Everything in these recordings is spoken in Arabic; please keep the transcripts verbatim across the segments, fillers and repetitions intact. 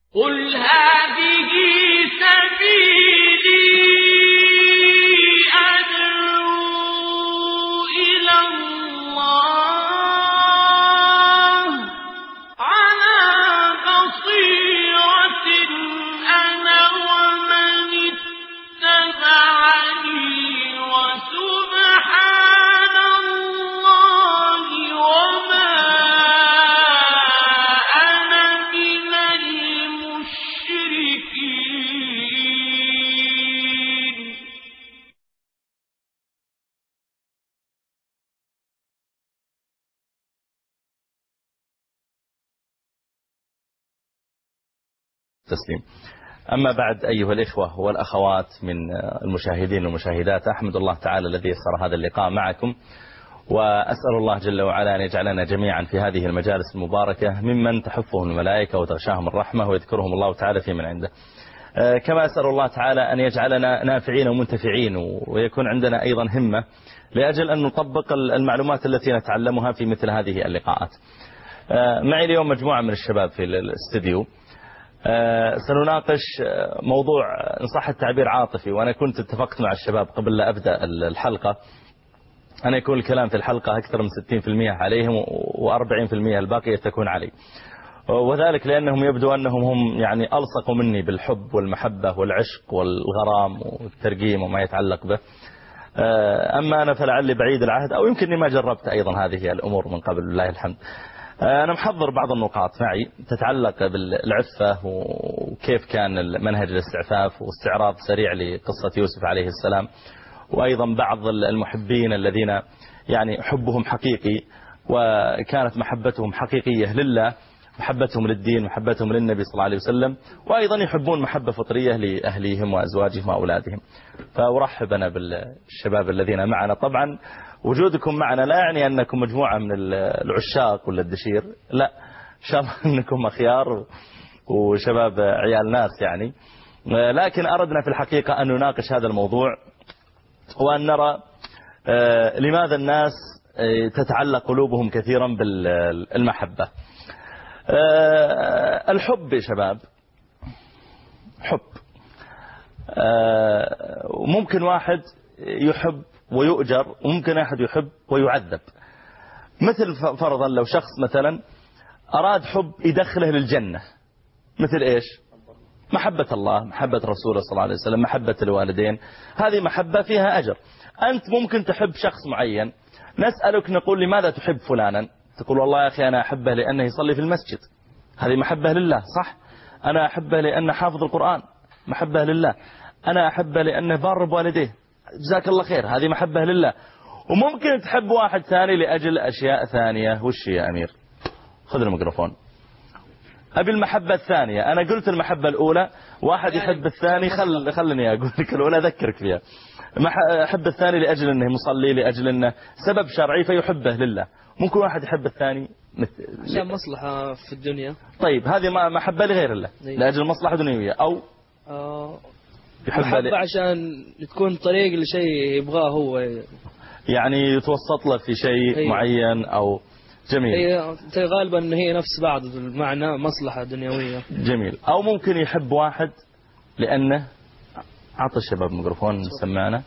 قل هذه سبيلي أدعو إلى الله على بصيرة أنا ومن اتبعني وسبحان الله وما أنا من المشركين. تسليم. أما بعد أيها الإخوة والأخوات من المشاهدين والمشاهدات، أحمد الله تعالى الذي يسر هذا اللقاء معكم، وأسأل الله جل وعلا أن يجعلنا جميعا في هذه المجالس المباركة ممن تحفهم الملائكة وتغشاهم الرحمة ويذكرهم الله تعالى في من عنده. كما أسأل الله تعالى أن يجعلنا نافعين ومنتفعين، ويكون عندنا أيضا همة لأجل أن نطبق المعلومات التي نتعلمها في مثل هذه اللقاءات. معي اليوم مجموعة من الشباب في الاستديو، سنناقش موضوع إن صح التعبير عاطفي، وأنا كنت اتفقت مع الشباب قبل لا أبدأ الحلقة أن يكون الكلام في الحلقة أكثر من ستين بالمئة عليهم وأربعين بالمئة الباقية تكون علي، وذلك لأنهم يبدو أنهم هم يعني ألصقوا مني بالحب والمحبة والعشق والغرام والترقيم وما يتعلق به. أما أنا فلعلي بعيد العهد، أو يمكنني ما جربت أيضا هذه الأمور من قبل، لله الحمد. أنا محضر بعض النقاط معي تتعلق بالعفة وكيف كان منهج الاستعفاف، واستعراض سريع لقصة يوسف عليه السلام، وأيضا بعض المحبين الذين يعني حبهم حقيقي وكانت محبتهم حقيقية لله، محبتهم للدين، محبتهم للنبي صلى الله عليه وسلم، وأيضا يحبون محبة فطرية لأهليهم وأزواجهم وأولادهم. فأرحب أنا بالشباب الذين معنا. طبعا وجودكم معنا لا يعني أنكم مجموعة من العشاق ولا الدشير، لا، إن شاء الله أنكم أخيار وشباب عيال ناس يعني، لكن أردنا في الحقيقة أن نناقش هذا الموضوع، وأن نرى لماذا الناس تتعلق قلوبهم كثيرا بالمحبة. الحب يا شباب حب، وممكن واحد يحب ويؤجر، وممكن أحد يحب ويعذب. مثل فرضا لو شخص مثلا أراد حب يدخله للجنة، مثل إيش؟ محبة الله، محبة رسوله صلى الله عليه وسلم، محبة الوالدين، هذه محبة فيها أجر. أنت ممكن تحب شخص معين، نسألك نقول لماذا تحب فلانا؟ تقول والله يا أخي أنا أحبه لأنه يصلي في المسجد، هذه محبة لله، صح؟ أنا أحبه لأنه حافظ القرآن، محبة لله. أنا أحبه لأنه بار بوالديه، جزاك الله خير، هذه محبة لله. وممكن تحب واحد ثاني لأجل أشياء ثانية. وش يا أمير؟ خذ الميكروفون. أبي المحبة الثانية. أنا قلت المحبة الأولى، واحد يحب الثاني، خل خلني أقول لك الأولى أذكرك فيها. أحب الثاني لأجل أنه مصلي، لأجل أنه سبب شرعي فيحبه لله. ممكن واحد يحب الثاني عشان مصلحة في الدنيا. طيب هذه ما محبة لغير الله، لأجل مصلحة دنيوية. أو آه محبة عشان تكون طريق لشيء يبغاه هو، يعني يتوسط له في شيء هي. معين أو جميل. هي غالبا هي نفس بعض المعنى، مصلحة دنيوية. جميل. أو ممكن يحب واحد لأنه أعطى الشباب ميكروفون سمعنا.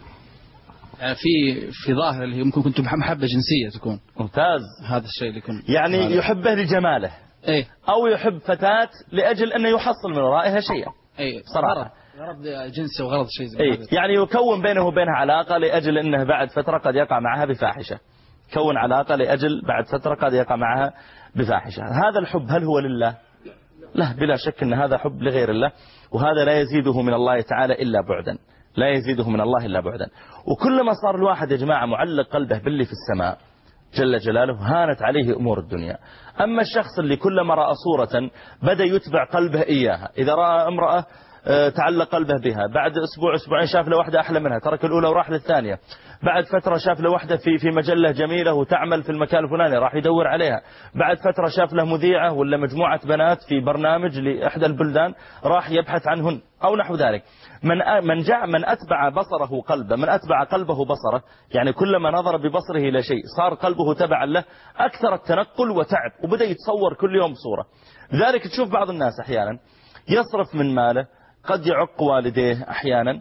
يعني في في ظاهر اللي ممكن كنت محبة جنسية تكون. ممتاز. هذا الشيء اللي يكون يعني مالك. يحبه لجماله. ايه. أو يحب فتاة لأجل أنه يحصل من ورائها شيئا. ايه. صراحة. غرض جنسي وغرض شيء زي إيه. هذا. يعني يكون بينه وبينها علاقة لأجل أنه بعد فترة قد يقع معها بفاحشة. كون علاقة لأجل بعد فترة قد يقع معها بفاحشة. هذا الحب هل هو لله؟ لا، بلا شك أن هذا حب لغير الله، وهذا لا يزيده من الله تعالى إلا بعدا، لا يزيده من الله إلا بعدا. وكلما صار الواحد يا جماعة معلق قلبه باللي في السماء جل جلاله هانت عليه أمور الدنيا. أما الشخص اللي كلما رأى صورة بدأ يتبع قلبه إياها، إذا رأى امرأة تعلق قلبه بها، بعد أسبوع أسبوعين شاف له واحدة أحلى منها ترك الأولى وراح للثانية، بعد فترة شاف له واحدة في في مجلة جميلة وتعمل في المكان الفلاني راح يدور عليها، بعد فترة شاف له مذيعة ولا مجموعة بنات في برنامج لإحدى البلدان راح يبحث عنهن أو نحو ذلك. من من جاء من أتبع بصره قلبه، من أتبع قلبه بصره، يعني كلما نظر ببصره إلى شيء صار قلبه تبعا له، أكثر التنقل وتعب وبدأ يتصور كل يوم صورة. لذلك تشوف بعض الناس أحيانا يصرف من ماله، قد يعق والديه أحيانا،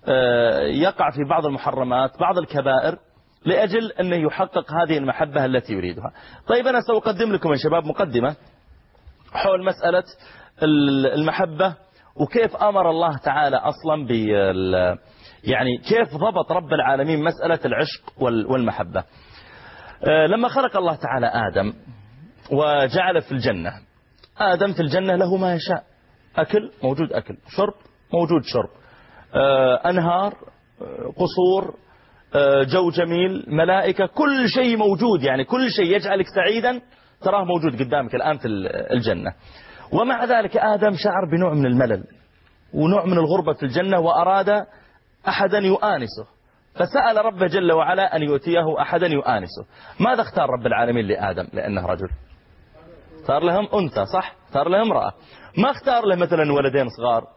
يقع في بعض المحرمات بعض الكبائر لأجل أنه يحقق هذه المحبة التي يريدها. طيب أنا سأقدم لكم يا شباب مقدمة حول مسألة المحبة وكيف أمر الله تعالى أصلا بال يعني كيف ضبط رب العالمين مسألة العشق والمحبة. لما خلق الله تعالى آدم وجعل في الجنة، آدم في الجنة له ما يشاء، أكل موجود أكل، شرب موجود شرب، أنهار، قصور، جو جميل، ملائكة، كل شيء موجود، يعني كل شيء يجعلك سعيدا تراه موجود قدامك الآن في الجنة. ومع ذلك آدم شعر بنوع من الملل ونوع من الغربة في الجنة وأراد أحدا يؤانسه، فسأل رب جل وعلا أن يؤتيه أحدا يؤانسه. ماذا اختار رب العالمين لآدم؟ لأنه رجل، اختار لهم أنثى، صح؟ اختار له امرأة، ما اختار له مثلا ولدين صغار،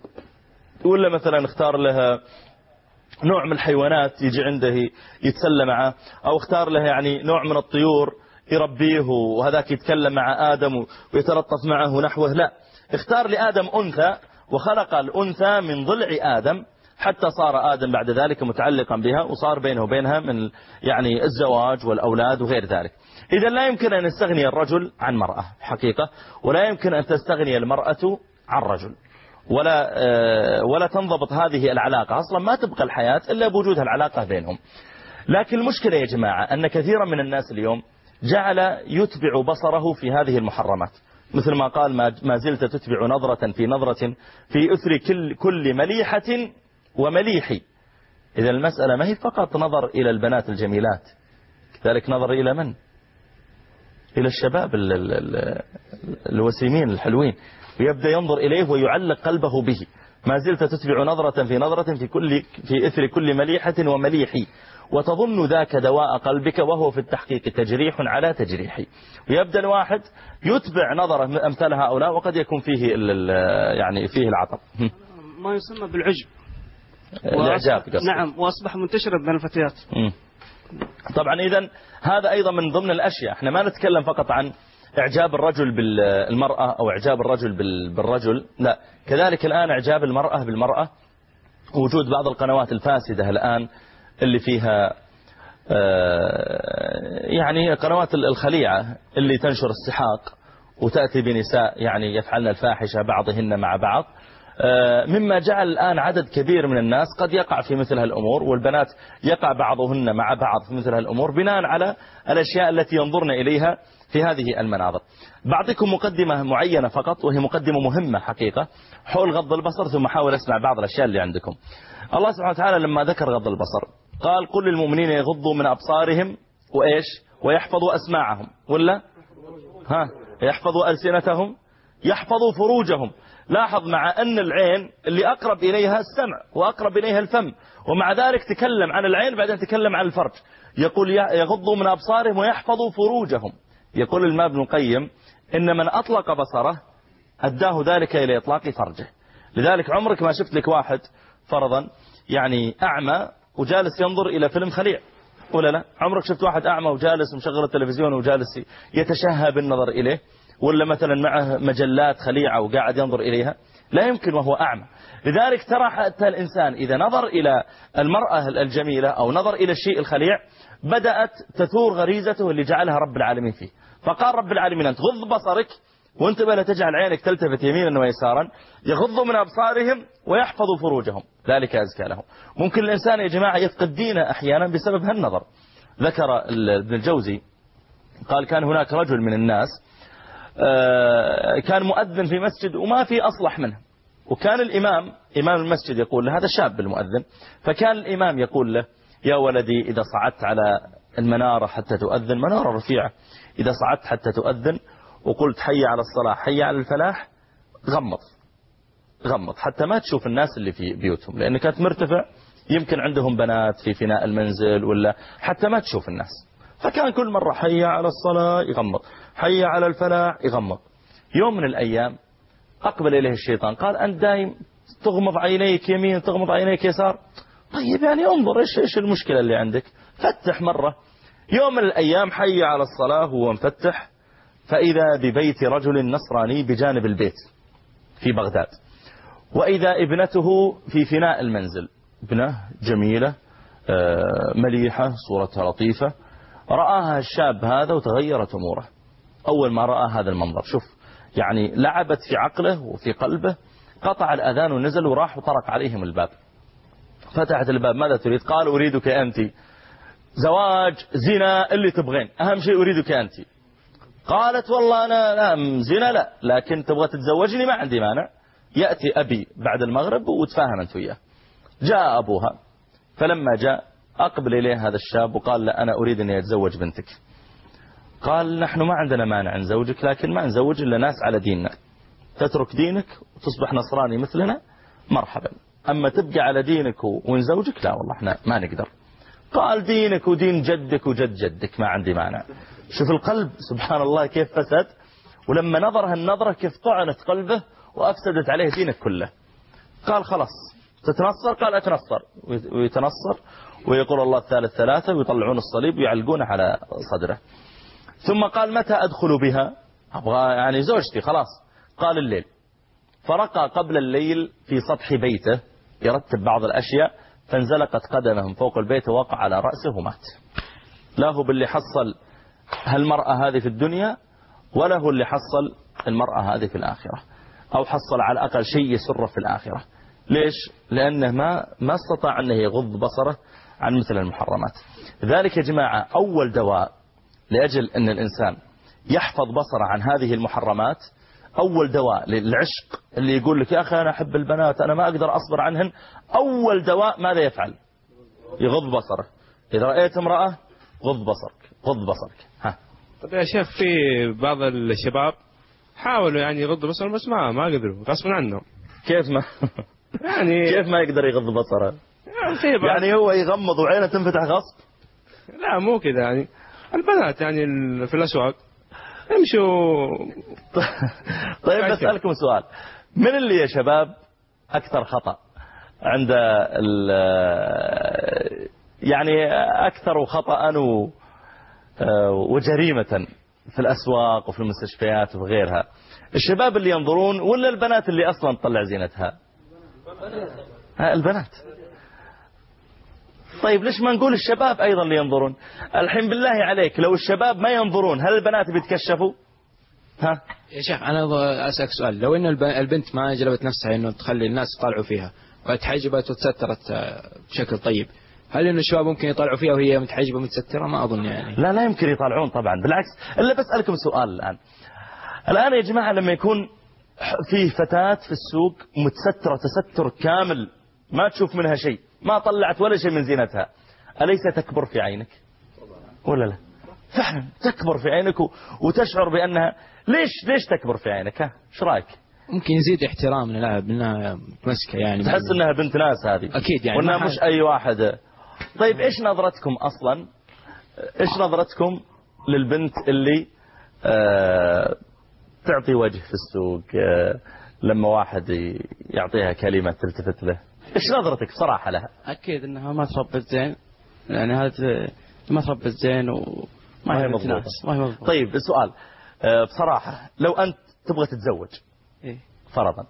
ولا مثلا اختار له نوع من الحيوانات يجي عنده يتسلى معه، أو اختار له يعني نوع من الطيور يربيه وهذاك يتكلم مع آدم ويتلطف معه ونحوه. لا، اختار لآدم أنثى وخلق الأنثى من ضلع آدم حتى صار آدم بعد ذلك متعلقا بها وصار بينه وبينها من يعني الزواج والأولاد وغير ذلك. إذا لا يمكن أن يستغني الرجل عن مرأة حقيقة، ولا يمكن أن تستغني المرأة عن رجل، ولا ولا تنضبط هذه العلاقة أصلا، ما تبقى الحياة إلا بوجود العلاقة بينهم. لكن المشكلة يا جماعة أن كثيرا من الناس اليوم جعل يتبع بصره في هذه المحرمات، مثل ما قال ما زلت تتبع نظرة في نظرة في أثر كل, كل مليحة ومليح. إذا المسألة ما هي فقط نظر إلى البنات الجميلات، كذلك نظر إلى من؟ إلى الشباب ال ال ال الوسيمين الحلوين، ويبدأ ينظر إليه ويعلق قلبه به. ما زلت تتبع نظرة في نظرة في, كل في إثر كل مليحة ومليح، وتظن ذاك دواء قلبك وهو في التحقيق تجريح على تجريح. ويبدأ الواحد يتبع نظرة أمثال هؤلاء وقد يكون فيه يعني فيه العطب، ما يسمى بالعجب، الإعجاب. نعم، وأصبح منتشرا بين الفتيات. طبعا إذن هذا أيضا من ضمن الأشياء. احنا ما نتكلم فقط عن إعجاب الرجل بالمرأة أو إعجاب الرجل بالرجل، لا، كذلك الآن إعجاب المرأة بالمرأة. وجود بعض القنوات الفاسدة الآن اللي فيها يعني قنوات الخليعة اللي تنشر السحاق وتأتي بنساء يعني يفعلن الفاحشة بعضهن مع بعض، مما جعل الآن عدد كبير من الناس قد يقع في مثل هالأمور، والبنات يقع بعضهن مع بعض في مثل هالأمور بناء على الأشياء التي ينظرن إليها في هذه المناظر. بعطيكم مقدمة معينة فقط، وهي مقدمة مهمة حقيقة حول غض البصر، ثم حاول أسمع بعض الأشياء اللي عندكم. الله سبحانه وتعالى لما ذكر غض البصر قال قل للمؤمنين يغضوا من أبصارهم وإيش ويحفظوا أسماعهم، ولا ها يحفظوا ألسنتهم، يحفظوا فروجهم. لاحظ مع أن العين اللي أقرب إليها السمع وأقرب إليها الفم، ومع ذلك تكلم عن العين بعدين تكلم عن الفرج. يقول يغضوا من أبصارهم ويحفظوا فروجهم. يقول الإمام ابن القيم إن من أطلق بصره أداه ذلك إلى إطلاق فرجه. لذلك عمرك ما شفت لك واحد فرضا يعني أعمى وجالس ينظر إلى فيلم خليع، ولا لا؟ عمرك شفت واحد أعمى وجالس مشغل التلفزيون وجالس يتشهى بالنظر إليه، ولا مثلا معه مجلات خليعة وقاعد ينظر إليها؟ لا يمكن وهو أعمى. لذلك ترى حتى الإنسان إذا نظر إلى المرأة الجميلة أو نظر إلى الشيء الخليع بدأت تثور غريزته اللي جعلها رب العالمين فيه. فقال رب العالمين أن تغض بصرك وانتبه لا تجعل عينك تلتفت يمينا ويسارا، يغضوا من أبصارهم ويحفظوا فروجهم ذلك أزكى لهم. ممكن الإنسان يا جماعة يفقد دينه أحيانا بسبب هالنظر. ذكر ابن الجوزي قال كان هناك رجل من الناس كان مؤذن في مسجد وما في أصلح منه، وكان الإمام إمام المسجد يقول له، هذا شاب المؤذن، فكان الإمام يقول له يا ولدي إذا صعدت على المنارة حتى تؤذن، منارة رفيعة، إذا صعدت حتى تؤذن وقلت حي على الصلاة حي على الفلاح، غمض غمض حتى ما تشوف الناس اللي في بيوتهم، لأن كانت مرتفع يمكن عندهم بنات في فناء المنزل ولا حتى ما تشوف الناس. فكان كل مرة حي على الصلاة يغمض، حي على الفلاح يغمض. يوم من الأيام أقبل إليه الشيطان قال أنت دايم تغمض عينيك يمين تغمض عينيك يسار، طيب يعني انظر إيش إيش المشكلة اللي عندك، فتح مرة. يوم من الأيام حي على الصلاة وهو مفتح، فإذا ببيت رجل نصراني بجانب البيت في بغداد، وإذا ابنته في فناء المنزل، ابنة جميلة مليحة صورتها لطيفة. رآها الشاب هذا وتغيرت أموره أول ما رأى هذا المنظر. شوف يعني لعبت في عقله وفي قلبه، قطع الأذان ونزل وراح وطرق عليهم الباب. فتحت الباب، ماذا تريد؟ قال أريدك أنت، زواج زنا اللي تبغين، أهم شيء أريدك أنت. قالت والله أنا لا زنا لا، لكن تبغى تتزوجني ما عندي مانع، يأتي أبي بعد المغرب وتفاهم أنت وياه. جاء أبوها، فلما جاء أقبل إليه هذا الشاب وقال لا أنا أريد أن أتزوج بنتك. قال نحن ما عندنا مانع نزوجك، لكن ما نزوج إلا ناس على ديننا، تترك دينك وتصبح نصراني مثلنا مرحبا، أما تبقى على دينك ونزوجك لا والله احنا ما نقدر. قال دينك ودين جدك وجد جدك ما عندي مانع. شوف القلب سبحان الله كيف فسد، ولما نظر هالنظرة كيف طعنت قلبه وأفسدت عليه دينك كله. قال خلاص تتنصر؟ قال أتنصر، ويتنصر ويقول الله الثالث ثلاثة ويطلعون الصليب ويعلقونه على صدره. ثم قال متى أدخل بها؟ أبغى يعني زوجتي خلاص. قال الليل، فرقى قبل الليل في سطح بيته يرتب بعض الأشياء، فانزلقت قدمه من فوق البيت ووقع على رأسه ومات. لا هو باللي حصل هالمرأة هذه في الدنيا، ولا هو اللي حصل المرأة هذه في الآخرة، أو حصل على الأقل شيء يسره في الآخرة. ليش؟ لأنه ما ما استطاع أنه يغض بصره عن مثل المحرمات. ذلك يا جماعة أول دواء لأجل أن الإنسان يحفظ بصره عن هذه المحرمات، أول دواء للعشق اللي يقول لك يا أخي أنا أحب البنات أنا ما أقدر أصبر عنهن، أول دواء ماذا يفعل؟ يغض بصره. إذا رأيت امرأة غض بصرك غض بصرك. ها. طيب يا شيخ في بعض الشباب حاولوا يعني يغضوا بصرهم بس ما ما قدروا غصبا عنهم. كيف ما يعني كيف ما يقدر يغض بصره؟ يعني, يعني هو يغمض وعينه تنفتح غصب؟ لا مو كذا، يعني البنات يعني في الأسواق يمشوا. طيب بسألكم سؤال، من اللي يا شباب أكثر خطأ عند يعني أكثر خطأ وجريمة في الأسواق وفي المستشفيات وفي غيرها؟ الشباب اللي ينظرون ولا البنات اللي أصلا تطلع زينتها؟ البنات. طيب ليش ما نقول الشباب أيضا اللي ينظرون؟ الحين بالله عليك لو الشباب ما ينظرون هل البنات بيتكشفوا؟ ها؟ يا شيخ أنا أسألك سؤال، لو إن البنت ما جلبت نفسها إنه تخلي الناس يطالعوا فيها وتحجبت وتسترت بشكل طيب، هل إن الشباب ممكن يطالعوا فيها وهي متحجبة متسترة؟ ما أظن يعني. لا لا يمكن يطالعون طبعا، بالعكس. إلا بسألكم سؤال الآن الآن يا جماعة، لما يكون في فتاة في السوق متسترة تستر كامل ما تشوف منها شيء، ما طلعت ولا شيء من زينتها، أليس تكبر في عينك ولا لا؟ فعلا تكبر في عينك وتشعر بأنها ليش ليش تكبر في عينك؟ ها ايش رايك؟ ممكن يزيد احترامنا لها بأنها مسكة، يعني تحس انها بنت ناس هذه اكيد يعني، وانها مش اي واحد. طيب ايش نظرتكم اصلا، ايش نظرتكم للبنت اللي آه تعطي وجه في السوق آه لما واحد يعطيها كلمة تلتفت له؟ ايش نظرتك بصراحة لها؟ اكيد انها ما تربت زين، يعني هذا ما تربت زين وما هي مضبوطة. ما هي مضبوطة. طيب السؤال آه بصراحة، لو انت تبغى تتزوج إيه؟ فرضا،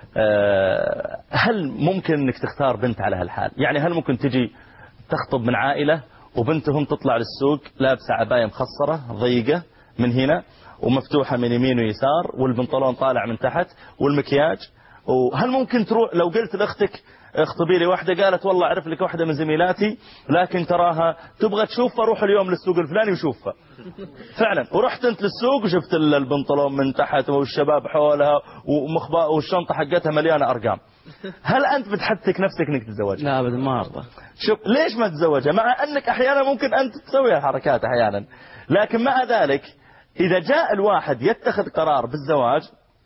هل ممكن انك تختار بنت على هالحال؟ يعني هل ممكن تجي تخطب من عائلة وبنتهم تطلع للسوق لابسة عباية مخصرة ضيقة من هنا ومفتوحة من يمين ويسار والبنطلون طالع من تحت والمكياج؟ وهل ممكن تروح لو قلت لأختك اخطبي لي واحدة قالت والله أعرف لك واحدة من زميلاتي لكن تراها تبغى تشوفها روح اليوم للسوق الفلاني وشوفها فعلا، ورحت انت للسوق وشفت البنطلون من تحت والشباب حولها ومخبأ والشنطة حقتها مليانة أرقام، هل أنت بتحتك نفسك انك تتزوجها؟ لا أبدا ما أرضى. شوف ليش ما تتزوجها مع أنك أحيانا ممكن أنت تسوي الحركات أحيانا، لكن مع ذلك إذا جاء الواحد يتخذ قرار بالزواج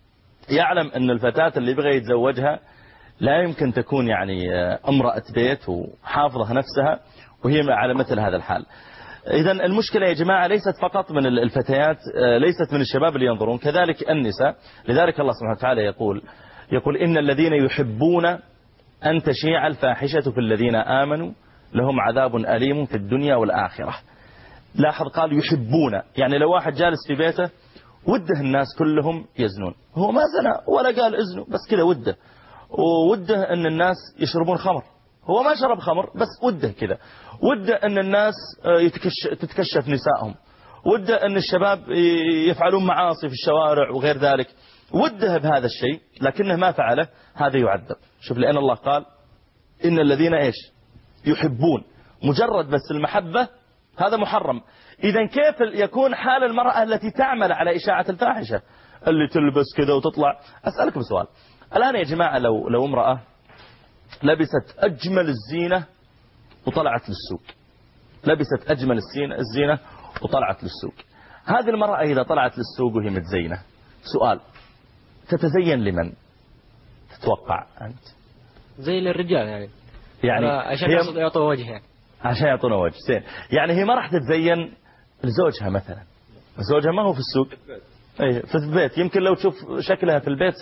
يعلم أن الفتاة اللي يبغى يتزوجها لا يمكن تكون يعني امرأة بيت وحافظة نفسها وهي على مثل هذا الحال. إذا المشكلة يا جماعة ليست فقط من الفتيات، ليست من الشباب اللي ينظرون، كذلك النساء. لذلك الله سبحانه وتعالى يقول يقول إن الذين يحبون أن تشيع الفاحشة في الذين آمنوا لهم عذاب أليم في الدنيا والآخرة. لاحظ قال يحبون، يعني لو واحد جالس في بيته وده الناس كلهم يزنون، هو ما زنى ولا قال ازنوا، بس كذا وده، ووده أن الناس يشربون خمر، هو ما شرب خمر بس وده كذا، وده أن الناس تتكشف نسائهم، وده أن الشباب يفعلون معاصي في الشوارع وغير ذلك، وده بهذا الشيء لكنه ما فعله، هذا يعذب. شوف لأن الله قال إن الذين إيش يحبون، مجرد بس المحبة هذا محرم. إذا كيف يكون حال المرأة التي تعمل على إشاعة الفاحشة اللي تلبس كذا وتطلع؟ أسألكم سؤال الآن يا جماعة، لو لو امرأة لبست أجمل الزينة وطلعت للسوق، لبست أجمل الزينة الزينة وطلعت للسوق، هذه المرأة إذا طلعت للسوق وهي متزينة، سؤال، تتزين لمن تتوقع أنت؟ زي للرجال يعني، يعني عشان يعطوا وجه يعني. عشان يعطونا وجه زين، يعني هي ما راح تتزين لزوجها مثلا، زوجها ما هو في السوق، اي في البيت، يمكن لو تشوف شكلها في البيت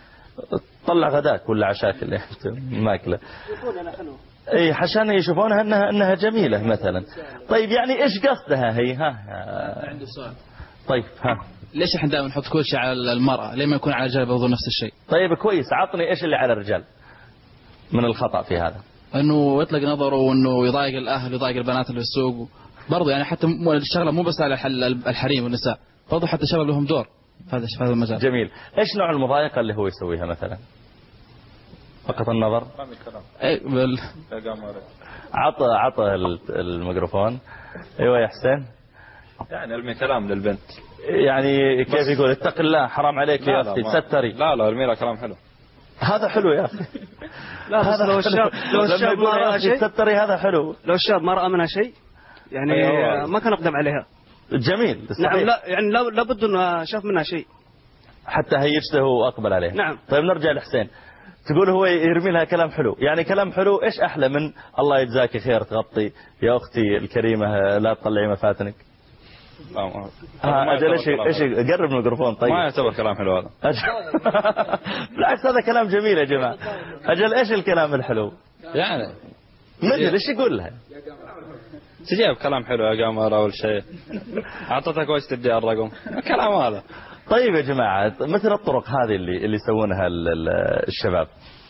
طلع غداك ولا عشاك اللي ماكله، اي عشان يشوفونها انها انها جميله مثلا. طيب يعني ايش قصدها هي؟ ها عندي سؤال. طيب ها ليش احنا دائما نحط كل شيء على المرأة؟ ليه ما يكون على الرجال برضو نفس الشيء؟ طيب كويس، عطني ايش اللي على الرجال من الخطأ في هذا؟ انه يطلق نظره وانه يضايق الاهل ويضايق البنات اللي في السوق برضه، يعني حتى الشغله مو بس على الحريم والنساء، برضه حتى الشباب لهم دور في هذا هذا المجال. جميل. ايش نوع المضايقه اللي هو يسويها مثلا؟ فقط النظر. اي بال... عطى عطى الميكروفون. ايوه يا حسين. يعني ارمي كلام للبنت، يعني كيف يقول اتق الله حرام عليك يا اختي تستري. لا لا ارمي لها كلام حلو. هذا حلو يا اخي. لا بس لو الشاب لو الشاب ما رأى شيء تستري هذا حلو. لو الشاب ما رأى منها شيء يعني ما كان أقدم عليها. جميل. نعم لا يعني لا لابد انه شاف منها شيء حتى هيجته واقبل عليه. نعم. طيب نرجع لحسين، تقول هو يرمي لها كلام حلو، يعني كلام حلو ايش احلى من الله يجزاك خير تغطي يا اختي الكريمه لا تطلعي مفاتنك؟ ها اجل ايش ايش قرب الميكروفون. طيب ما يعتبر كلام حلو هذا. بالعكس هذا كلام جميل يا جماعه. اجل ايش الكلام الحلو يعني؟ ما ادري ايش يقول لها. تجيب كلام حلو يا قمر اول شيء، اعطتك وش تدي الرقم، كلام هذا. طيب يا جماعه مثل الطرق هذه اللي اللي يسوونها الشباب،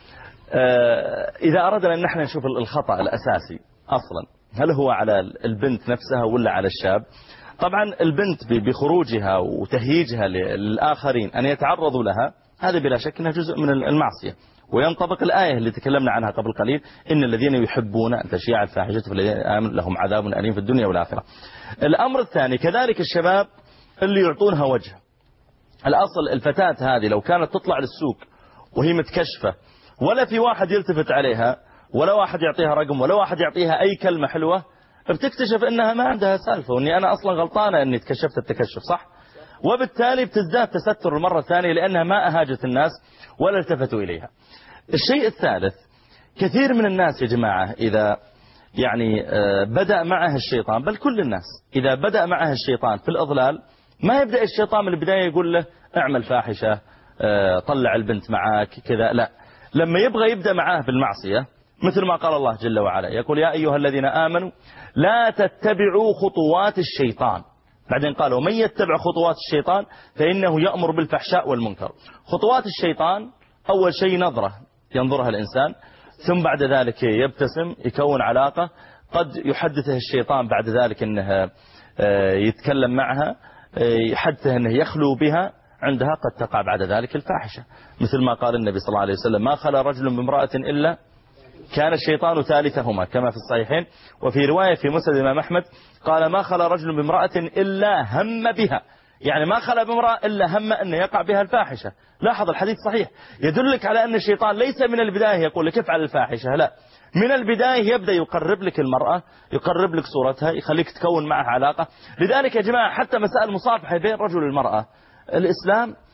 اذا اردنا ان احنا نشوف الخطأ الاساسي اصلا هل هو على البنت نفسها ولا على الشاب؟ طبعا البنت بخروجها وتهييجها للآخرين أن يتعرضوا لها، هذا بلا شك أنها جزء من المعصية، وينطبق الآية اللي تكلمنا عنها قبل قليل إن الذين يحبون أن تشيع الفاحشة في الذين آمنوا لهم عذاب أليم في الدنيا والآخرة. الأمر الثاني كذلك الشباب اللي يعطونها وجه. الأصل الفتاة هذه لو كانت تطلع للسوق وهي متكشفة ولا في واحد يلتفت عليها ولا واحد يعطيها رقم ولا واحد يعطيها أي كلمة حلوة، بتكتشف انها ما عندها سالفة واني انا اصلا غلطانة اني تكشفت التكشف صح، وبالتالي بتزداد تستر المرة الثانية لانها ما اهاجت الناس ولا التفتوا اليها. الشيء الثالث، كثير من الناس يا جماعة اذا يعني بدأ معه الشيطان، بل كل الناس اذا بدأ معه الشيطان في الاضلال، ما يبدأ الشيطان من البداية يقول له اعمل فاحشة طلع البنت معاك كذا، لا، لما يبغى يبدأ معاه بالمعصية مثل ما قال الله جل وعلا يقول يا أيها الذين آمنوا لا تتبعوا خطوات الشيطان، بعدين قال ومن يتبع خطوات الشيطان فإنه يأمر بالفحشاء والمنكر. خطوات الشيطان أول شيء نظرة ينظرها الإنسان، ثم بعد ذلك يبتسم يكون علاقة، قد يحدثه الشيطان بعد ذلك أنه يتكلم معها، يحدثه أنه يخلو بها، عندها قد تقع بعد ذلك الفاحشة، مثل ما قال النبي صلى الله عليه وسلم ما خلا رجل بامرأة إلا كان الشيطان ثالثهما كما في الصحيحين. وفي رواية في مسند الإمام أحمد قال ما خلا رجل بامرأة إلا هم بها، يعني ما خلا بامرأة إلا هم أن يقع بها الفاحشة. لاحظ الحديث صحيح، يدلك على أن الشيطان ليس من البداية يقول لك افعل الفاحشة، لا، من البداية يبدأ يقرب لك المرأة، يقرب لك صورتها، يخليك تكون معها علاقة. لذلك يا جماعة حتى مسائل المصافحة بين الرجل والمرأة الإسلام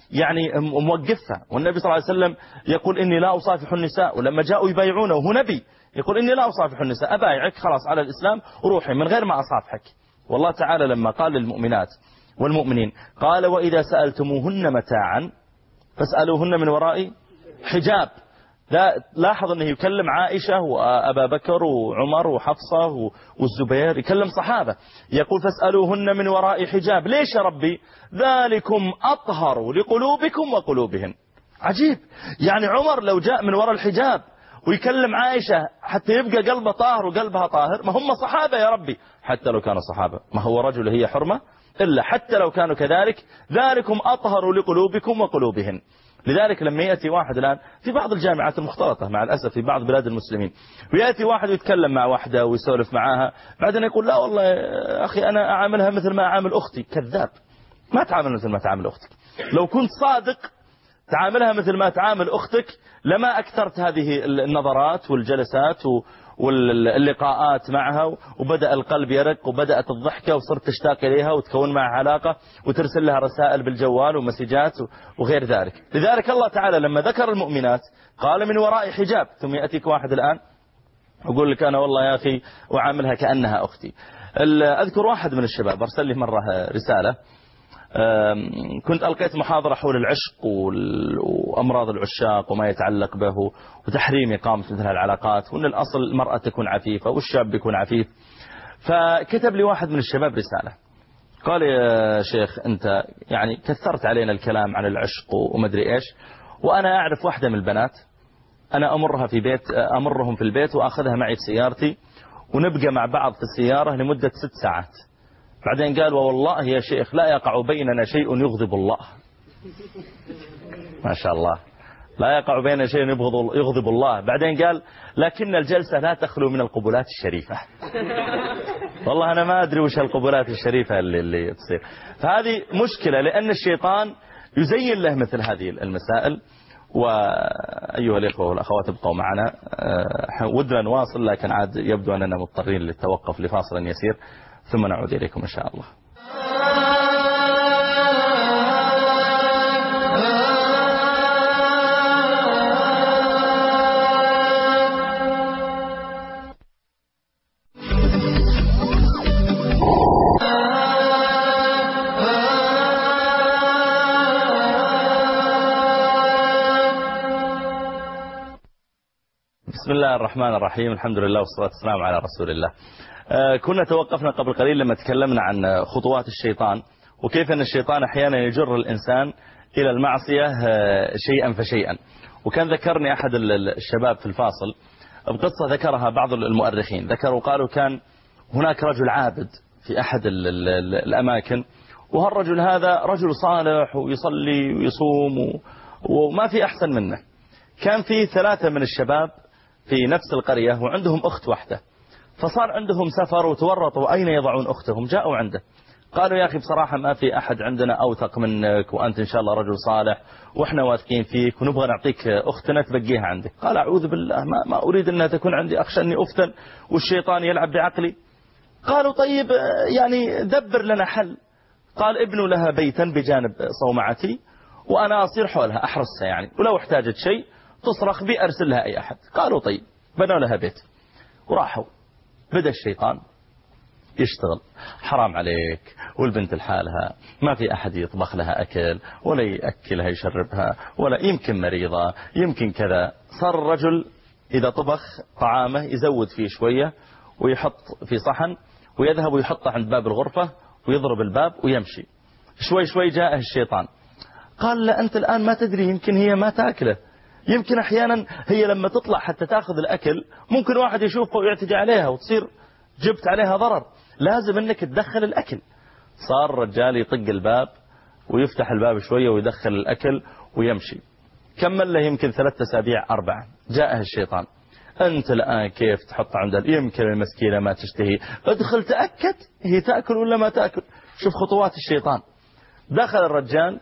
يعني موقفها. والنبي صلى الله عليه وسلم يقول إني لا أصافح النساء، ولما جاءوا يبايعونه وهو نبي يقول إني لا أصافح النساء، أبايعك خلاص على الإسلام وروحي من غير ما أصافحك. والله تعالى لما قال للمؤمنات والمؤمنين قال وإذا سألتموهن متاعا فاسألوهن من وراء حجاب. لاحظ أنه يكلم عائشة وأبا بكر وعمر وحفصة والزبير، يكلم صحابة يقول فاسألوهن من وراء حجاب. ليش يا ربي؟ ذلكم أطهر لقلوبكم وقلوبهن. عجيب، يعني عمر لو جاء من وراء الحجاب ويكلم عائشة حتى يبقى قلبه طاهر وقلبها طاهر، ما هم صحابة يا ربي، حتى لو كانوا صحابة، ما هو رجل هي حرمة إلا حتى لو كانوا كذلك، ذلكم أطهر لقلوبكم وقلوبهن. لذلك لما يأتي واحد الآن في بعض الجامعات المختلطة مع الأسف في بعض بلاد المسلمين، ويأتي واحد يتكلم مع واحدة ويسولف معاها، بعدين يقول لا والله يا أخي أنا أعاملها مثل ما أعامل أختي. كذاب، ما تعامل مثل ما تعامل أختك. لو كنت صادق تعاملها مثل ما تعامل أختك لما أكثرت هذه النظرات والجلسات واللقاءات معها، وبدأ القلب يرق وبدأت الضحكة وصرت تشتاق إليها وتكون معها علاقة وترسل لها رسائل بالجوال ومسجات وغير ذلك. لذلك الله تعالى لما ذكر المؤمنات قال من وراء حجاب. ثم يأتيك واحد الآن أقول لك أنا والله يا أخي وعاملها كأنها أختي. أذكر واحد من الشباب أرسل لي مرة رسالة، كنت ألقيت محاضرة حول العشق وأمراض العشاق وما يتعلق به وتحريم إقامة مثل العلاقات، وأن الأصل المرأة تكون عفيفة والشاب يكون عفيف. فكتب لي واحد من الشباب رسالة قال يا شيخ أنت يعني كثرت علينا الكلام عن العشق ومدري إيش، وأنا أعرف واحدة من البنات أنا أمرها في بيت أمرهم في البيت وأخذها معي في سيارتي ونبقى مع بعض في السيارة لمدة ست ساعات. بعدين قال والله يا شيخ لا يقع بيننا شيء يغضب الله. ما شاء الله، لا يقع بيننا شيء يغضب الله. بعدين قال لكن الجلسة لا تخلو من القبلات الشريفة. والله أنا ما أدري وش القبلات الشريفة اللي, اللي تصير. فهذه مشكلة لأن الشيطان يزين له مثل هذه المسائل. وأيها الإخوة والأخوات ابقوا معنا، ودنا نواصل لكن عاد يبدو أننا مضطرين للتوقف لفاصل يسير ثم نعود إليكم إن شاء الله. بسم الله الرحمن الرحيم، الحمد لله والصلاة والسلام على رسول الله. كنا توقفنا قبل قليل لما تكلمنا عن خطوات الشيطان وكيف أن الشيطان أحيانا يجر الإنسان إلى المعصية شيئا فشيئا. وكان ذكرني أحد الشباب في الفاصل بقصة ذكرها بعض المؤرخين، ذكروا قالوا كان هناك رجل عابد في أحد الأماكن، وهالرجل هذا رجل صالح ويصلي ويصوم وما في أحسن منه. كان في ثلاثة من الشباب في نفس القرية وعندهم أخت واحدة، فصار عندهم سفر وتورطوا أين يضعون أختهم. جاءوا عنده قالوا يا أخي بصراحة ما في أحد عندنا أوثق منك وأنت إن شاء الله رجل صالح وإحنا واثقين فيك ونبغى نعطيك أختنا تبقيها عندك. قال أعوذ بالله ما, ما أريد أنها تكون عندي، أخشى أني أفتن والشيطان يلعب بعقلي. قالوا طيب يعني دبر لنا حل. قال ابنوا لها بيتا بجانب صومعتي وأنا أصير حولها أحرسها، يعني ولو احتاجت شيء تصرخ بي أرسل لها أي أحد. قالوا طيب، بنوا لها بيت وراحوا. بدأ الشيطان يشتغل، حرام عليك والبنت لحالها ما في أحد يطبخ لها أكل ولا يأكلها يشربها ولا يمكن مريضة يمكن كذا. صار الرجل إذا طبخ طعامه يزود فيه شوية ويحط في صحن ويذهب ويحطه عند باب الغرفة ويضرب الباب ويمشي. شوي شوي جاءه الشيطان قال لا أنت الآن ما تدري يمكن هي ما تأكله، يمكن أحيانا هي لما تطلع حتى تأخذ الأكل ممكن واحد يشوفها ويعتدي عليها وتصير جبت عليها ضرر، لازم أنك تدخل الأكل. صار الرجال يطق الباب ويفتح الباب شوية ويدخل الأكل ويمشي. كمل له يمكن ثلاثة أسابيع أربعة. جاءه الشيطان أنت الآن كيف تحط عندها، يمكن المسكينة ما تشتهي، ادخل تأكد هي تأكل ولا ما تأكل. شوف خطوات الشيطان. دخل الرجال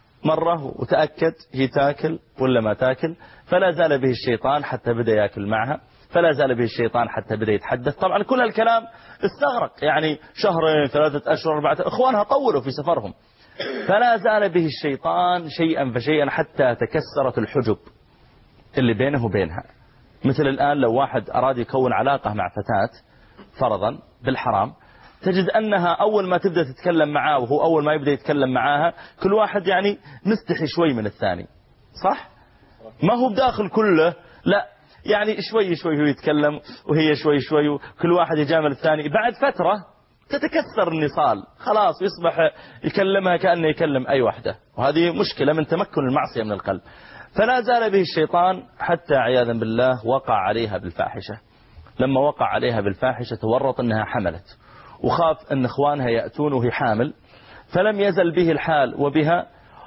مرة وتأكد هي تأكل ولا ما تأكل، فلا زال به الشيطان حتى بدأ يأكل معها، فلا زال به الشيطان حتى بدأ يتحدث. طبعا كل الكلام استغرق يعني شهرين ثلاثة أشهر أربعة. إخوانها طولوا في سفرهم فلا زال به الشيطان شيئا فشيئا حتى تكسرت الحجب اللي بينه وبينها. مثل الآن لو واحد أراد يكون علاقة مع فتاة فرضا بالحرام، تجد أنها أول ما تبدأ تتكلم معاه وهو أول ما يبدأ يتكلم معاها كل واحد يعني مستحي شوي من الثاني، صح؟ ما هو بداخل كله، لا يعني شوي شوي هو يتكلم وهي شوي شوي وكل واحد يجامل الثاني. بعد فترة تتكسر النصال خلاص، يصبح يكلمها كأنه يكلم أي واحدة، وهذه مشكلة من تمكن المعصية من القلب. فلا زال به الشيطان حتى عياذا بالله وقع عليها بالفاحشة. لما وقع عليها بالفاحشة تورط أنها حملت، وخاف أن إخوانها يأتون وهي حامل، فلم يزل به الحال وبها،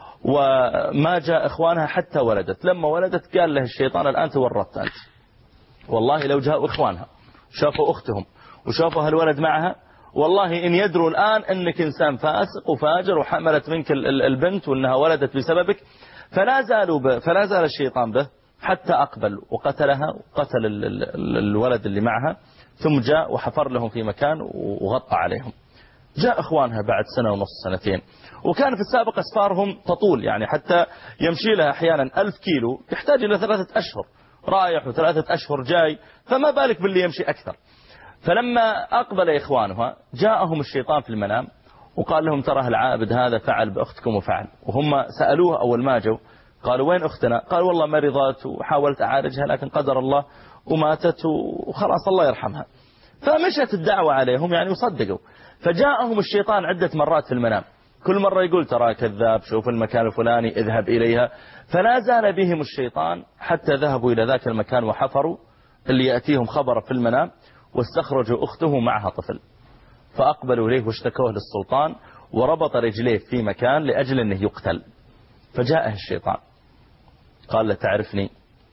وما جاء إخوانها حتى ولدت. لما ولدت قال له الشيطان الآن تورطت أنت، والله لو جاءوا إخوانها شافوا أختهم وشافوا هالولد معها، والله إن يدروا الآن أنك إنسان فاسق وفاجر وحملت منك البنت وأنها ولدت بسببك. فلا زالوا به فلا زال الشيطان به حتى أقبل وقتلها وقتل الولد اللي معها، ثم جاء وحفر لهم في مكان وغطى عليهم. جاء إخوانها بعد سنة ونص سنتين، وكان في السابق أسفارهم تطول، يعني حتى يمشي لها أحيانا ألف كيلو يحتاج إلى ثلاثة أشهر رايح وثلاثة أشهر جاي، فما بالك باللي يمشي أكثر. فلما أقبل إخوانها جاءهم الشيطان في المنام وقال لهم ترى العابد هذا فعل بأختكم وفعل. وهم سألوه أول ما جو قالوا وين أختنا؟ قال والله مرضت وحاولت أعالجها لكن قدر الله وماتت وخلاص الله يرحمها. فمشت الدعوة عليهم يعني وصدقوا. فجاءهم الشيطان عدة مرات في المنام، كل مرة يقول ترى كذاب، شوف المكان الفلاني اذهب إليها. فلا زال بهم الشيطان حتى ذهبوا إلى ذاك المكان وحفروا اللي يأتيهم خبر في المنام، واستخرجوا أخته معها طفل. فأقبلوا إليه واشتكوه للسلطان، وربط رجليه في مكان لأجل أنه يقتل. فجاءه الشيطان قال له تعرفني؟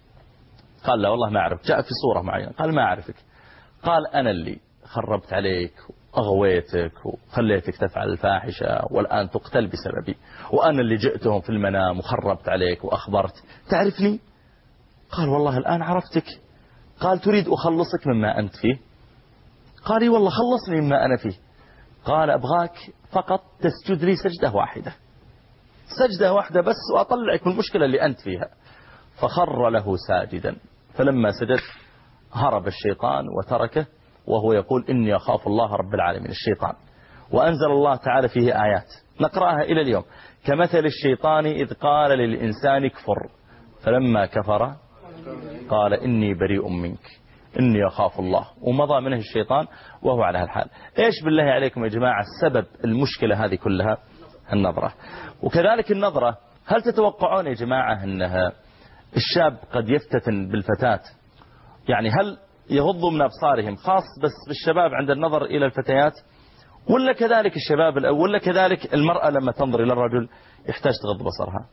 قال لا والله ما أعرف. جاء في صورة معينة قال ما أعرفك. قال أنا اللي خربت عليك وأغويتك وخليتك تفعل الفاحشة والآن تقتل بسببي، وأنا اللي جئتهم في المنام وخربت عليك وأخبرت. تعرفني؟ قال والله الآن عرفتك. قال تريد أخلصك مما أنت فيه؟ قال والله خلصني مما أنا فيه. قال أبغاك فقط تسجد لي سجدة واحدة، سجدة واحدة بس، وأطلعك من المشكلة اللي أنت فيها. فخر له ساجدا. فلما سجد هرب الشيطان وتركه وهو يقول إني أخاف الله رب العالمين الشيطان. وأنزل الله تعالى فيه آيات نقرأها إلى اليوم: كمثل الشيطان إذ قال للإنسان كفر فلما كفر قال إني بريء منك إني أخاف الله، ومضى منه الشيطان وهو على هالحال. إيش بالله عليكم يا جماعة سبب المشكلة هذه كلها؟ النظرة. وكذلك النظرة، هل تتوقعون يا جماعة أنها الشاب قد يفتتن بالفتاة؟ يعني هل يغضوا من أبصارهم خاص بس بالشباب عند النظر إلى الفتيات، ولا كذلك الشباب ولا كذلك المرأة لما تنظر إلى الرجل يحتاج تغض بصرها؟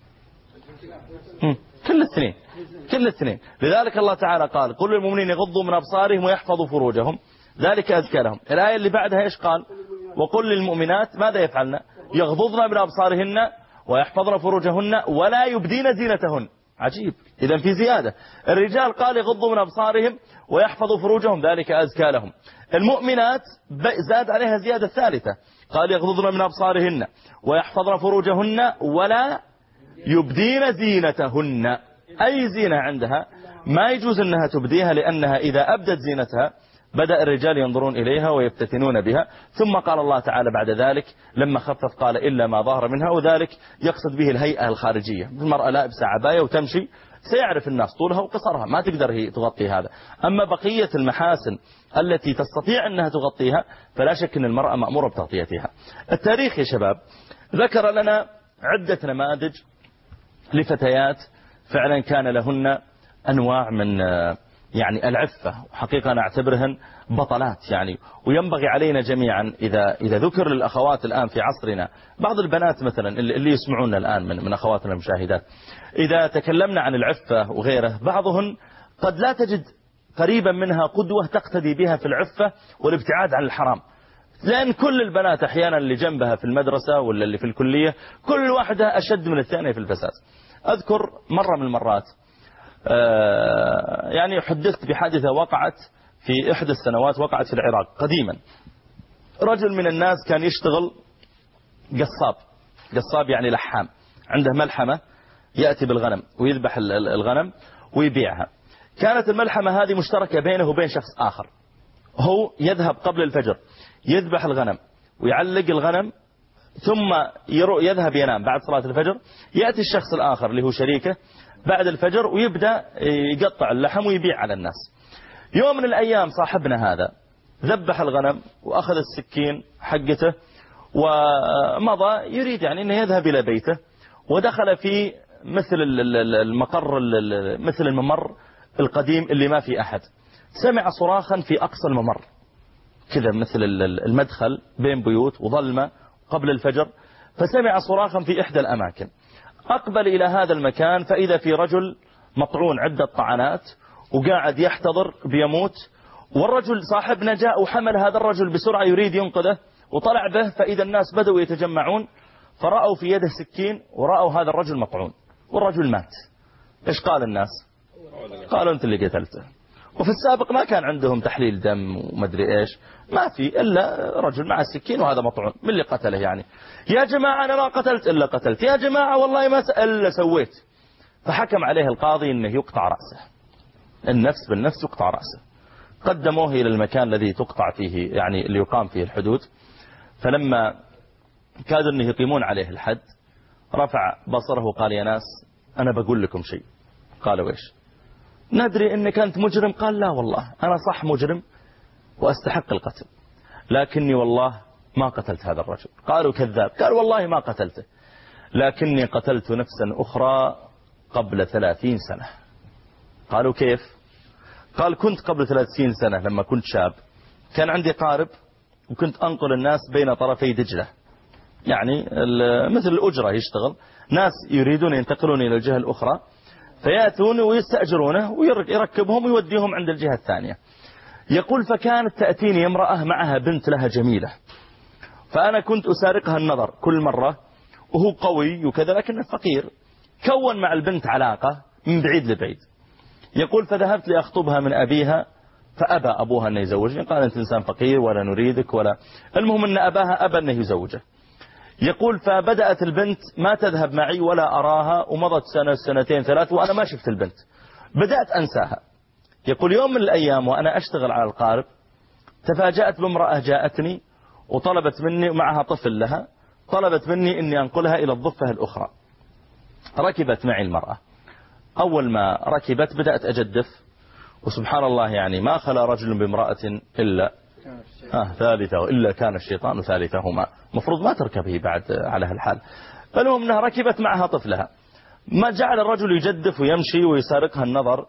كل الاثنين كل الاثنين. لذلك الله تعالى قال قل للمؤمنين يغضوا من أبصارهم ويحفظوا فروجهم ذلك أزكى لهم. الآية اللي بعدها إيش قال؟ وقل للمؤمنات ماذا يفعلن؟ يغضضن من أبصارهن ويحفظن فروجهن ولا يبدين زينتهن. عجيب، إذا في زيادة. الرجال قال يغضوا من أبصارهم ويحفظوا فروجهم ذلك أزكى لهم. المؤمنات زاد عليها زيادة ثالثة، قال يغضضن من أبصارهن ويحفظن فروجهن ولا يبدين زينتهن. أي زينة عندها ما يجوز أنها تبديها، لأنها إذا أبدت زينتها بدأ الرجال ينظرون إليها ويفتتنون بها. ثم قال الله تعالى بعد ذلك لما خفف قال إلا ما ظهر منها، وذلك يقصد به الهيئة الخارجية. المرأة لابسة عباية وتمشي سيعرف الناس طولها وقصرها، ما تقدر هي تغطي هذا. أما بقية المحاسن التي تستطيع أنها تغطيها فلا شك أن المرأة مأمورة بتغطيتها. التاريخ يا شباب ذكر لنا عدة نماذج لفتيات فعلا كان لهن أنواع من يعني العفة، وحقيقة أنا أعتبرهن بطلات يعني. وينبغي علينا جميعا إذا إذا ذكر للأخوات الآن في عصرنا، بعض البنات مثلا اللي يسمعون الآن من من أخواتنا المشاهدات، إذا تكلمنا عن العفة وغيره، بعضهن قد لا تجد قريبا منها قدوة تقتدي بها في العفة والابتعاد عن الحرام، لأن كل البنات أحيانا اللي جنبها في المدرسة ولا اللي في الكلية كل واحدة أشد من الثانية في الفساد. أذكر مرة من المرات آه يعني حدثت بحادثة وقعت في إحدى السنوات، وقعت في العراق قديما. رجل من الناس كان يشتغل قصاب قصاب يعني لحام، عنده ملحمة يأتي بالغنم ويذبح الغنم ويبيعها. كانت الملحمة هذه مشتركة بينه وبين شخص آخر، هو يذهب قبل الفجر يذبح الغنم ويعلق الغنم، ثم يذهب ينام بعد صلاة الفجر. يأتي الشخص الآخر اللي هو شريكه بعد الفجر ويبدأ يقطع اللحم ويبيع على الناس. يوم من الأيام صاحبنا هذا ذبح الغنم وأخذ السكين حقته ومضى يريد يعني أنه يذهب إلى بيته، ودخل في مثل المقر مثل الممر القديم اللي ما في أحد. سمع صراخا في أقصى الممر كذا مثل المدخل بين بيوت وظلمة قبل الفجر، فسمع صراخا في إحدى الأماكن. أقبل إلى هذا المكان فإذا في رجل مطعون عدة طعنات وقاعد يحتضر بيموت، والرجل صاحبنا جاء وحمل هذا الرجل بسرعة يريد ينقذه وطلع به، فإذا الناس بدأوا يتجمعون فرأوا في يده سكين ورأوا هذا الرجل مطعون والرجل مات. إيش قال الناس؟ قالوا أنت اللي قتلته. وفي السابق ما كان عندهم تحليل دم ومدري إيش، ما في إلا رجل مع السكين وهذا مطعون، من اللي قتله يعني؟ يا جماعة أنا ما قتلت إلا قتلت، يا جماعة والله ما إلا سويت. فحكم عليه القاضي أنه يقطع رأسه، النفس بالنفس يقطع رأسه. قدموه إلى المكان الذي تقطع فيه يعني اللي يقام فيه الحدود. فلما كادوا أنه يقيمون عليه الحد رفع بصره وقال يا ناس أنا بقول لكم شيء. قالوا إيش؟ ندري أنك أنت مجرم. قال لا والله أنا صح مجرم وأستحق القتل، لكني والله ما قتلت هذا الرجل. قالوا كذاب. قال والله ما قتلته، لكني قتلت نفسا أخرى قبل ثلاثين سنة. قالوا كيف؟ قال كنت قبل ثلاثين سنة لما كنت شاب كان عندي قارب وكنت أنقل الناس بين طرفي دجلة، يعني مثل الأجرة يشتغل، ناس يريدون ينتقلون إلى الجهة الأخرى فيأتون ويستأجرونه ويركبهم ويوديهم عند الجهة الثانية. يقول فكانت تأتيني امرأة معها بنت لها جميلة، فأنا كنت أسارقها النظر كل مرة، وهو قوي وكذا لكنه فقير، كون مع البنت علاقة من بعيد لبعيد. يقول فذهبت لأخطبها من أبيها فأبى أبوها أن يزوجني، قال أنت إنسان فقير ولا نريدك ولا، المهم أن أباها أبى أنه يزوجه. يقول فبدأت البنت ما تذهب معي ولا أراها، ومضت سنة سنتين ثلاث وأنا ما شفت البنت، بدأت أنساها. يقول يوم من الأيام وأنا أشتغل على القارب تفاجأت بامرأة جاءتني وطلبت مني معها طفل لها، طلبت مني أني أنقلها إلى الضفة الأخرى. ركبت معي المرأة، أول ما ركبت بدأت أجدف، وسبحان الله يعني ما خلا رجل بامرأة إلا آه ثالثة إلا كان الشيطان ثالثهما. مفروض ما تركبه بعد على هالحال. فالمهم أنها ركبت معها طفلها، ما جعل الرجل يجدف ويمشي ويسارقها النظر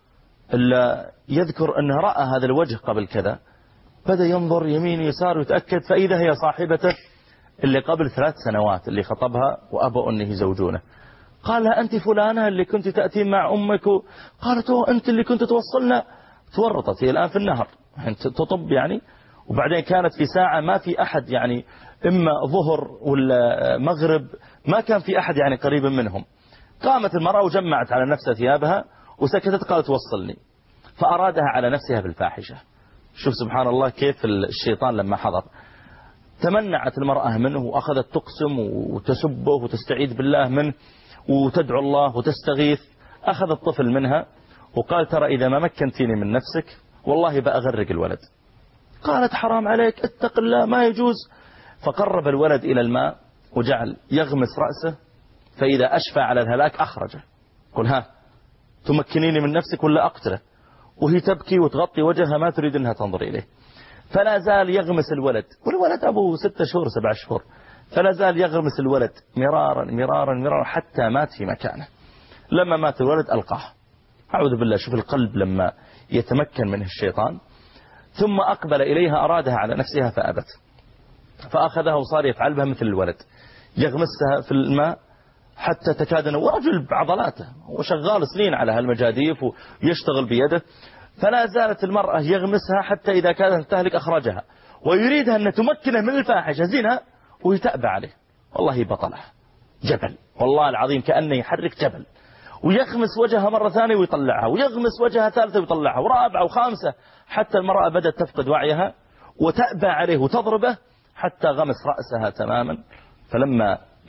إلا يذكر أنه رأى هذا الوجه قبل كذا، بدأ ينظر يمين يسار ويتأكد فإذا هي صاحبته اللي قبل ثلاث سنوات اللي خطبها وأبوا أنه يزوجونه. قال لها أنت فلانة اللي كنت تأتي مع أمك؟ قالت أنت اللي كنت توصلنا. تورطت هي الآن في النهر تطب يعني، وبعدين كانت في ساعة ما في أحد يعني، إما ظهر ولا مغرب، ما كان في أحد يعني قريب منهم. قامت المرأة وجمعت على نفسها ثيابها وسكتت، قالت وصلني، فأرادها على نفسها بالفاحشة. شوف سبحان الله كيف الشيطان لما حضر. تمنعت المرأة منه وأخذت تقسم وتسبه وتستعيذ بالله منه وتدعو الله وتستغيث. أخذ الطفل منها وقال ترى إذا ما مكنتيني من نفسك والله بأغرق الولد. قالت حرام عليك اتق الله ما يجوز. فقرب الولد إلى الماء وجعل يغمس رأسه، فإذا أشفى على الهلاك أخرجه. قل ها تمكنيني من نفسك ولا أقتله؟ وهي تبكي وتغطي وجهها ما تريد أنها تنظر إليه. فلا زال يغمس الولد، والولد أبوه ستة شهور سبع شهور، فلا زال يغمس الولد مرارا مرارا مرارا حتى مات في مكانه. لما مات الولد ألقاه. أعوذ بالله، شوف القلب لما يتمكن منه الشيطان. ثم أقبل إليها أرادها على نفسها فأبت، فأخذها وصار يفعل بها مثل الولد، يغمسها في الماء حتى تكاد، ورجل بعضلاته وشغال سنين على هالمجاديف ويشتغل بيده. فلا زالت المرأة يغمسها حتى إذا كانت تهلك أخرجها، ويريدها أن تمكنه من الفاحشة زنا ويتأبى عليه. والله بطلها جبل، والله العظيم كأنه يحرك جبل، ويغمس وجهها مرة ثانية ويطلعها، ويغمس وجهها ثالثة ويطلعها، ورابعة وخامسة، حتى المرأة بدأت تفقد وعيها وتأبى عليه وتضربه حتى غمس رأسها تماما. فلما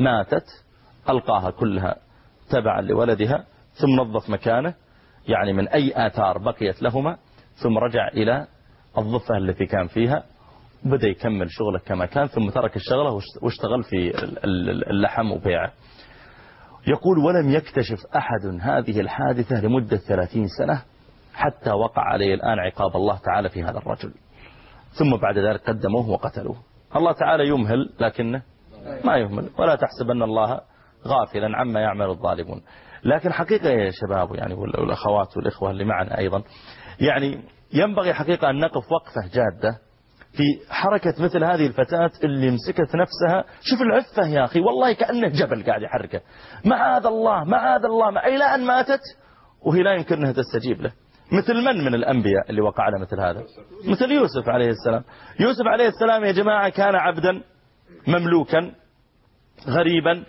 ماتت ألقاها كلها تبعا لولدها، ثم نظف مكانه يعني من أي آثار بقيت لهما، ثم رجع إلى الضفة التي كان فيها، بدأ يكمل شغله كما كان، ثم ترك الشغله واشتغل في اللحم وبيعه. يقول ولم يكتشف أحد هذه الحادثة لمدة ثلاثين سنة حتى وقع عليه الآن عقاب الله تعالى في هذا الرجل، ثم بعد ذلك قدموه وقتلوه. الله تعالى يمهل لكنه ما يهمل، ولا تحسب أن الله غافلا عما يعمل الظالمون. لكن حقيقة يا شباب يعني والأخوات والإخوة اللي معنا أيضا، يعني ينبغي حقيقة أن نقف وقفة جادة في حركة مثل هذه الفتاة اللي مسكت نفسها. شوف العفة يا أخي، والله كأنه جبل قاعد يحركه، معاذ الله معاذ الله، مع إلى أن ماتت وهي لا يمكن أنها تستجيب له. مثل من من الأنبياء اللي وقع له مثل هذا؟ مثل يوسف عليه السلام. يوسف عليه السلام يا جماعة كان عبدا مملوكا غريبا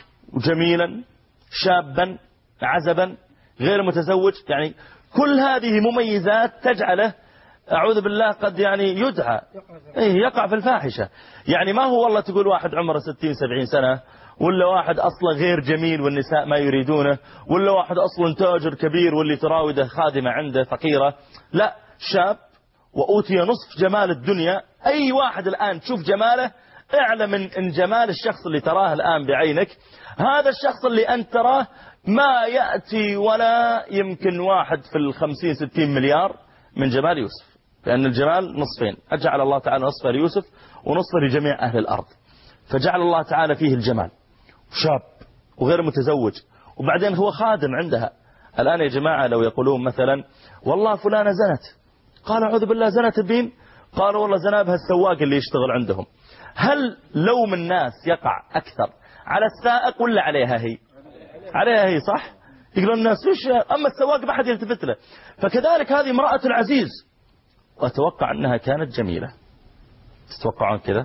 وجميلا شابا عزبا غير متزوج، يعني كل هذه مميزات تجعله أعوذ بالله قد يعني يدعى إيه يقع في الفاحشة. يعني ما هو والله تقول واحد عمره ستين سبعين سنة، ولا واحد أصلا غير جميل والنساء ما يريدونه، ولا واحد أصلا تاجر كبير واللي تراوده خادمة عنده فقيرة. لا، شاب وأوتي نصف جمال الدنيا. أي واحد الآن تشوف جماله اعلم ان جمال الشخص اللي تراه الآن بعينك، هذا الشخص اللي أنت تراه ما يأتي ولا يمكن واحد في الخمسين ستين مليار من جمال يوسف، لأن الجمال نصفين، أجعل الله تعالى نصفه ليوسف ونصفه لجميع أهل الأرض، فجعل الله تعالى فيه الجمال، شاب وغير متزوج، وبعدين هو خادم عندها. الآن يا جماعة لو يقولون مثلا والله فلانة زنت، قال أعوذ بالله زنت بين، قالوا والله زنا بها السواق اللي يشتغل عندهم. هل لوم الناس يقع أكثر على السائق ولا عليها هي؟ عليها هي صح؟ يقولون الناس فيش، أما السواق ما حد يلتفت له. فكذلك هذه امرأة العزيز، وأتوقع أنها كانت جميلة. تتوقعون كذا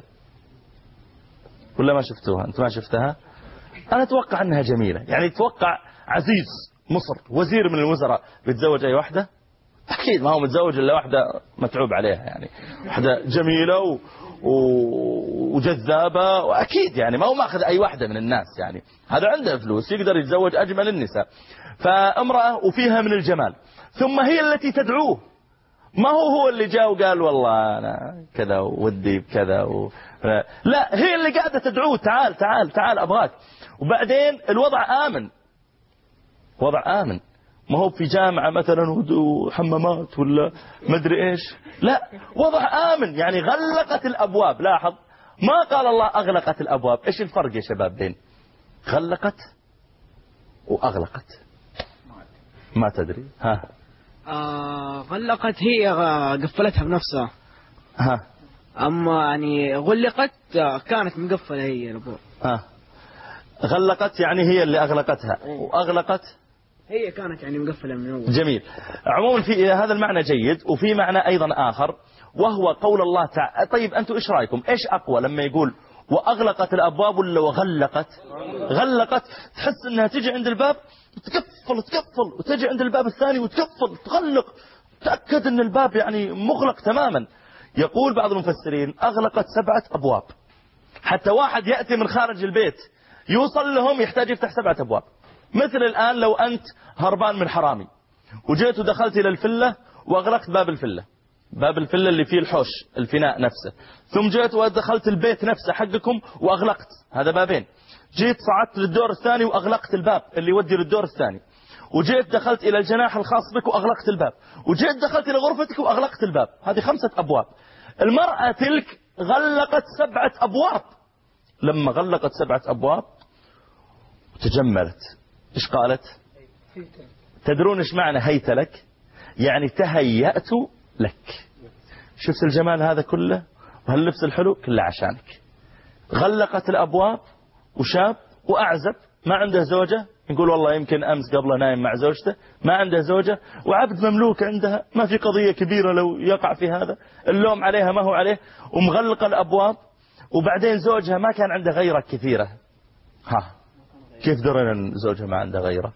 ولا ما شفتوها؟ أنت ما شفتها؟ أنا أتوقع أنها جميلة. يعني تتوقع عزيز مصر وزير من الوزراء بيتزوج أي واحدة؟ أكيد ما هو متزوج إلا واحدة متعوب عليها، يعني واحدة جميلة و... و... وجذابة، وأكيد يعني ما هو ماخذ أي واحدة من الناس، يعني هذا عنده فلوس يقدر يتزوج أجمل النساء. فامرأة وفيها من الجمال، ثم هي التي تدعوه، ما هو هو اللي جاء وقال والله أنا كذا ودي بكذا و... لا، هي اللي قاعدة تدعوه، تعال تعال تعال أبغاك. وبعدين الوضع آمن، وضع آمن، ما هو في جامعة مثلا وحمامات ولا مدري إيش، لا وضع آمن، يعني غلقت الأبواب. لاحظ ما قال الله أغلقت الأبواب. إيش الفرق يا شباب بين غلقت وأغلقت؟ ما تدري؟ ها آه غلقت هي قفلتها بنفسها، ها أما يعني غلقت كانت مقفلة هي الأبواب. ها غلقت يعني هي اللي أغلقتها، وأغلقت هي كانت يعني مقفلة من أول. جميل. عموما في هذا المعنى جيد، وفي معنى أيضا آخر وهو قول الله تعالى. طيب أنتم إيش رأيكم؟ إيش أقوى لما يقول وأغلقت الأبواب ولا وغلقت؟ غلقت تحس أنها تجي عند الباب تكفل تكفل، وتجي عند الباب الثاني وتكفل تغلق، تأكد أن الباب يعني مغلق تماما. يقول بعض المفسرين أغلقت سبعة أبواب، حتى واحد يأتي من خارج البيت يوصل لهم يحتاج يفتح سبعة أبواب. مثل الآن لو أنت هربان من حرامي وجيت ودخلت إلى الفلة وأغلقت باب الفلة، باب الفلة اللي فيه الحوش الفناء نفسه، ثم جيت ودخلت البيت نفسه حقكم وأغلقت، هذا بابين. جيت صعدت للدور الثاني وأغلقت الباب اللي يودي للدور الثاني، وجيت دخلت إلى الجناح الخاص بك وأغلقت الباب، وجيت دخلت إلى غرفتك وأغلقت الباب. هذه خمسة أبواب. المرأة تلك غلقت سبعة أبواب. لما غلقت سبعة أبواب وتجملت إيش قالت؟ تدرون إيش معنى هيت لك؟ يعني تهيأت لك. شفت الجمال هذا كله وهاللبس الحلو كله عشانك. غلقت الأبواب، وشاب وأعزب ما عنده زوجة، نقول والله يمكن أمس قبل نايم مع زوجته، ما عنده زوجة، وعبد مملوك عندها، ما في قضية كبيرة لو يقع في هذا، اللوم عليها ما هو عليه، ومغلقة الأبواب. وبعدين زوجها ما كان عنده غيرة كثيرة. ها كيف درنا أن زوجها ما عنده غيرة؟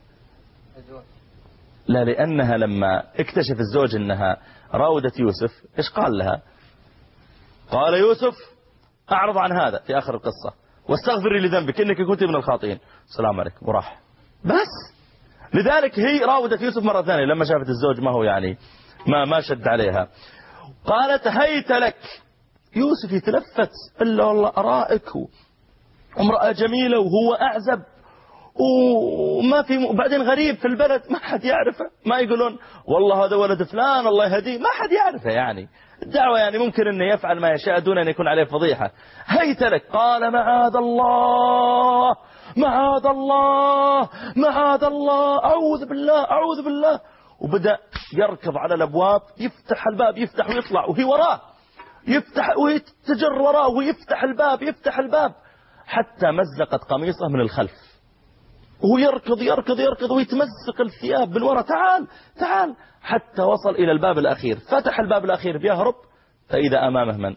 لا، لأنها لما اكتشف الزوج أنها راودت يوسف إيش قال لها؟ قال يوسف أعرض عن هذا في آخر القصة، واستغفري لذنبك إنك كنت من الخاطئين. السلام عليكم وراح. بس لذلك هي راودت يوسف مرة ثانية لما شافت الزوج ما هو يعني ما ما شد عليها. قالت هيت لك. يوسف يتلفت إلا والله أرائك امرأة جميلة وهو أعزب وما في، وبعدين غريب في البلد ما حد يعرفه، ما يقولون والله هذا ولد فلان الله يهديه، ما حد يعرفه. يعني الدعوة يعني ممكن أنه يفعل ما يشاء دون أن يكون عليه فضيحة. هيت لك. قال معاذ الله معاذ الله معاذ الله أعوذ بالله أعوذ بالله. وبدأ يركض على الأبواب، يفتح الباب يفتح ويطلع وهي وراه، يفتح ويتجر وراه ويفتح الباب يفتح الباب حتى مزقت قميصه من الخلف، وهو يركض يركض يركض ويتمزق الثياب من وراء. تعال تعال حتى وصل إلى الباب الأخير. فتح الباب الأخير بيهرب فإذا أمامه من؟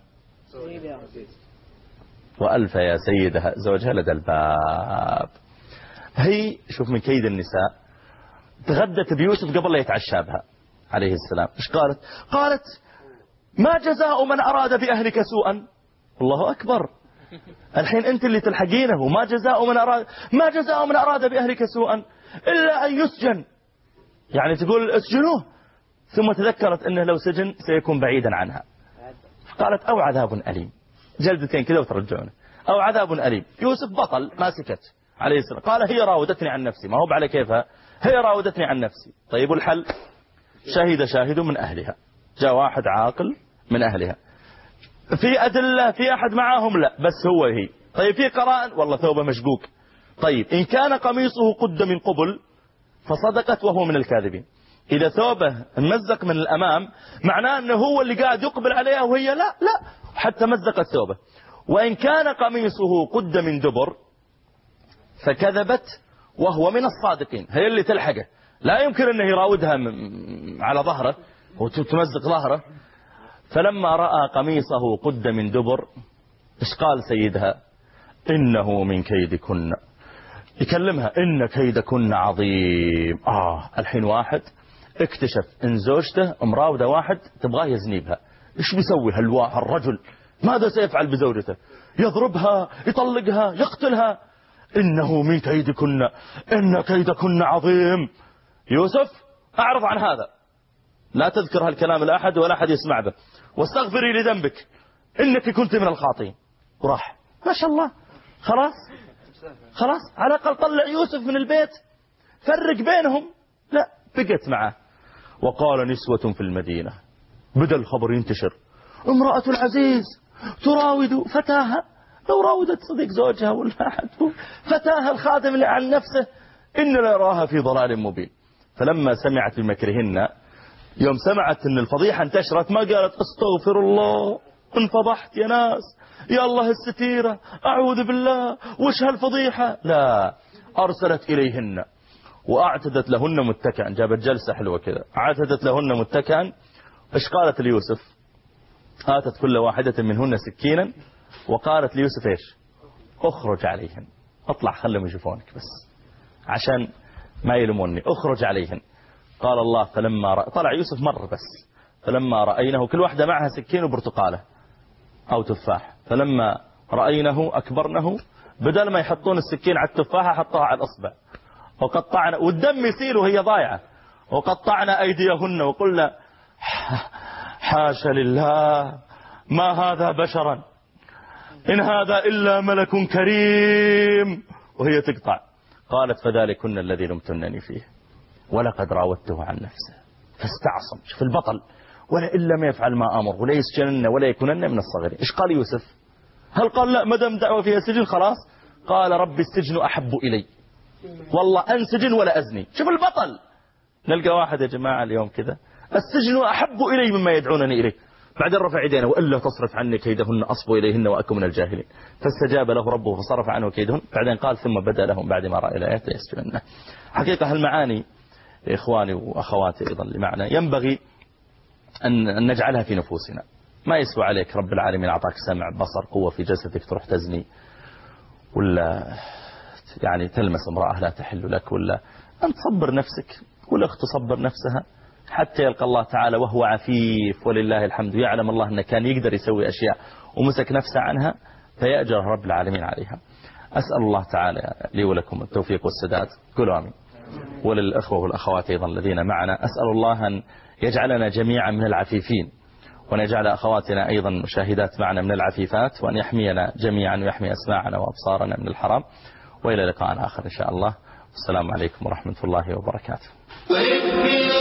وألف يا سيدها زوجها لدى الباب. هي شوف من كيد النساء، تغدت بيوسف قبل لا يتعشى بها عليه السلام. إيش قالت؟ قالت ما جزاء من أراد بأهلك سوءا. الله أكبر. الحين أنت اللي تلحقينه. ما جزاء من أراد ما جزاء من أراد بأهلك سوءا إلا أن يسجن. يعني تقول اسجنوه، ثم تذكرت أنه لو سجن سيكون بعيدا عنها. قالت أو عذاب أليم. جلدتين كذا وترجعونه. أو عذاب أليم. يوسف بطل ما سكت عليه السلام. قال هي راودتني عن نفسي. ما هو على كيفها، هي راودتني عن نفسي. طيب الحل؟ شهد شاهد من أهلها. جاء واحد عاقل من أهلها. في أدلة في أحد معاهم؟ لا، بس هو هي. طيب في قرائن؟ والله ثوبه مشقوق. طيب إن كان قميصه قد من قبل فصدقت وهو من الكاذبين. إذا ثوبه مزق من الأمام معناه أنه هو اللي قاعد يقبل عليها وهي لا لا، حتى مزقت ثوبه. وإن كان قميصه قد من دبر فكذبت وهو من الصادقين. هي اللي تلحقه، لا يمكن أنه يراودها على ظهره وتمزق ظهره. فلما رأى قميصه قد من دبر إيش قال سيدها؟ إنه من كيدكن. يكلمها إن كيدكن عظيم. آه الحين واحد اكتشف إن زوجته مراودة واحد تبغاه يزني بها. إيش بيسوي هالوا الرجل؟ ماذا سيفعل بزوجته؟ يضربها يطلقها يقتلها. إنه من كيدكن إن كيدكن عظيم. يوسف أعرض عن هذا، لا تذكر هالكلام لأحد ولا أحد يسمع به، واستغفري لذنبك إنك كنت من الخاطئين. وراح. ما شاء الله. خلاص خلاص على الأقل طلع يوسف من البيت، فرق بينهم. لا، بقت معه. وقال نسوة في المدينة، بدأ الخبر ينتشر، امرأة العزيز تراود فتاها. لو راودت صديق زوجها ولا أحد، فتاها الخادم اللي عن نفسه إن لا يراها في ضلال مبين. فلما سمعت بمكرهن، يوم سمعت ان الفضيحة انتشرت ما قالت استغفر الله انفضحت يا ناس يا الله الستيرة أعوذ بالله وش هالفضيحة، لا، أرسلت إليهن وأعتدت لهن متكئا. جابت جلسة حلوة كذا، أعتدت لهن متكئا. إيش قالت ليوسف؟ آتت كل واحدة منهن سكينا وقالت ليوسف إيش؟ أخرج عليهن. أطلع خلهم يشوفونك بس عشان ما يلموني. أخرج عليهن. قال الله فلما رأ... طلع يوسف مرة بس. فلما رأينه، كل واحدة معها سكين وبرتقالة أو تفاح، فلما رأينه أكبرنه، بدل ما يحطون السكين على التفاحة حطوها على الأصبع وقطعنا، والدم يسيل وهي ضايعة، وقطعنا أيديهن وقلنا حاشا لله ما هذا بشرا إن هذا إلا ملك كريم، وهي تقطع. قالت فذلكن الذي لمتنني فيه ولقد راودته عن نفسه فاستعصم. شوف البطل، ولا إلا ما يفعل ما أمر ولا يسجنن ولا يكونن من الصغيرين. إيش قال يوسف؟ هل قال لا مدام دعوة فيها سجن خلاص؟ قال رب السجن أحب إلي، والله أنسجن ولا أزني. شوف البطل. نلقى واحد يا جماعة اليوم كذا، السجن أحب إلي مما يدعونني إليه، بعدين رفع يدينه وإلا تصرف عني كيدهن أصب إليهن وأكون من الجاهلين. فاستجاب له ربه فصرف عنه كيدهن. بعدين قال ثم بدأ لهم بعد ما رأى الآيات يسجننه. حقيقة هالمعاني إخواني وأخواتي أيضا لمعنى ينبغي أن نجعلها في نفوسنا. ما يسوى عليك رب العالمين أعطاك سمع بصر قوة في جسدك تروح تزني، ولا يعني تلمس امرأة لا تحل لك، ولا أن تصبر نفسك، والأخت تصبر نفسها حتى يلقى الله تعالى وهو عفيف ولله الحمد. يعلم الله أنه كان يقدر يسوي أشياء ومسك نفسه عنها، فيأجر رب العالمين عليها. أسأل الله تعالى لي ولكم التوفيق والسداد، قولوا آمين. وللأخوة والأخوات أيضا الذين معنا، أسأل الله أن يجعلنا جميعا من العفيفين، وأن يجعل أخواتنا أيضا مشاهدات معنا من العفيفات، وأن يحمينا جميعا ويحمي أسماعنا وأبصارنا من الحرام. وإلى لقاء آخر إن شاء الله. والسلام عليكم ورحمة الله وبركاته.